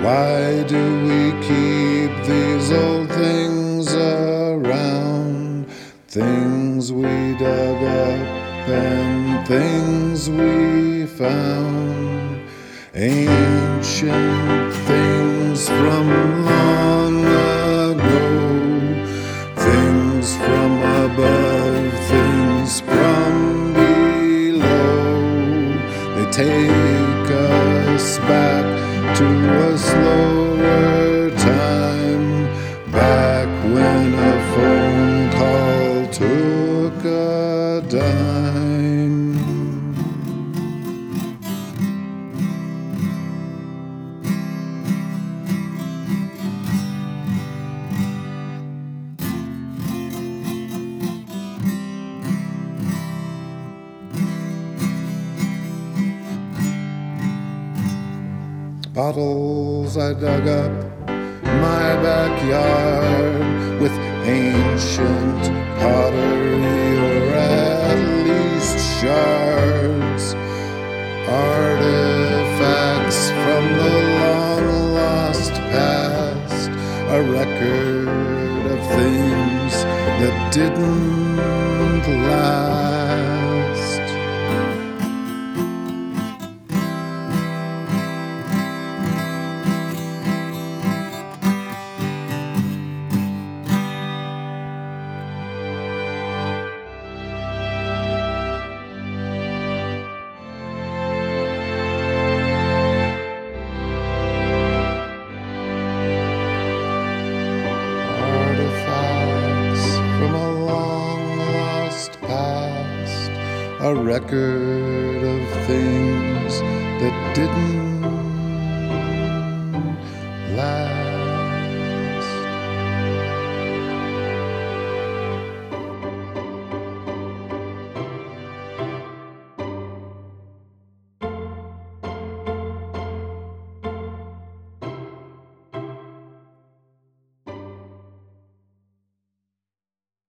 Why do we keep these old things around? Things we dug up and things we found. Ancient things from long ago. Things from above, things from below. They take us back to a slower time, back when a phone call took a dime. Bottles I dug up my backyard with ancient pottery, or at least shards, artifacts from the long lost past, a record of things that didn't last. A record of things that didn't